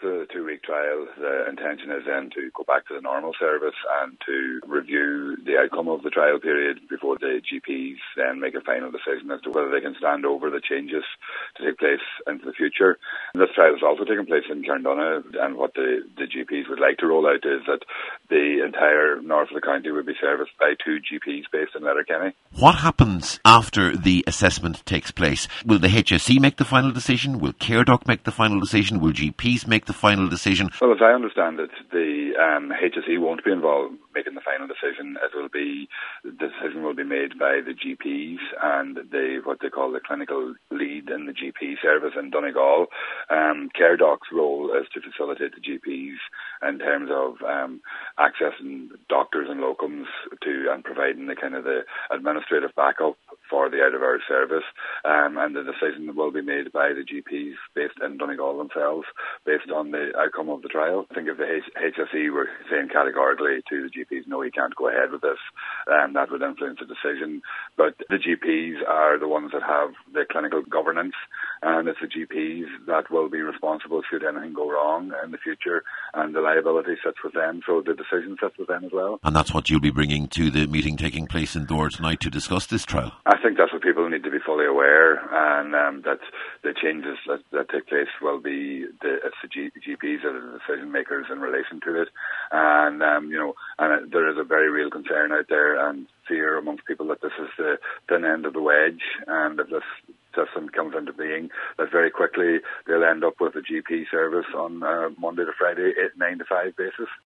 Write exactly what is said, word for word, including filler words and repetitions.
after the two-week trial, the intention is then to go back to the normal service and to review the outcome of the trial period before the G Ps then make a final decision as to whether they can stand over the changes to take place into the future. And this trial is also taking place in Carndonagh, and what the, the G Ps would like to roll out is that the entire north of the county would be serviced by two G Ps based in Letterkenny. What happens after the assessment takes place? Will the H S E make the final decision? Will CareDoc make the final decision? Will G Ps make the final decision? Well, as I understand it, the um, H S E won't be involved making the final decision. It will be, the decision will be made by the G Ps and the what they call the clinical lead in the G P service in Donegal. Um, CareDoc's role is to facilitate the G Ps in terms of um, accessing doctors and locums to and providing the kind of the administrative backup for the out-of-hours service, um, and the decision will be made by the G Ps based in Donegal themselves, based on the outcome of the trial. I think if the H S E were saying categorically to the G Ps, no, you can't go ahead with this, um, that would influence the decision. But the G Ps are the ones that have the clinical governance, and it's the G Ps that will be responsible should anything go wrong in the future, and the liability sits with them, so the decision sits with them as well. And that's what you'll be bringing to the meeting taking place in Dore tonight to discuss this trial? I think that's what people need to be fully aware, and um, that the changes that, that take place will be the, it's the G, GPs that are the decision makers in relation to it, and um, you know, and it, there is a very real concern out there and fear amongst people that this is the thin end of the wedge, and if this system comes into being, that very quickly they'll end up with a G P service on uh, Monday to Friday, eight, nine to five basis.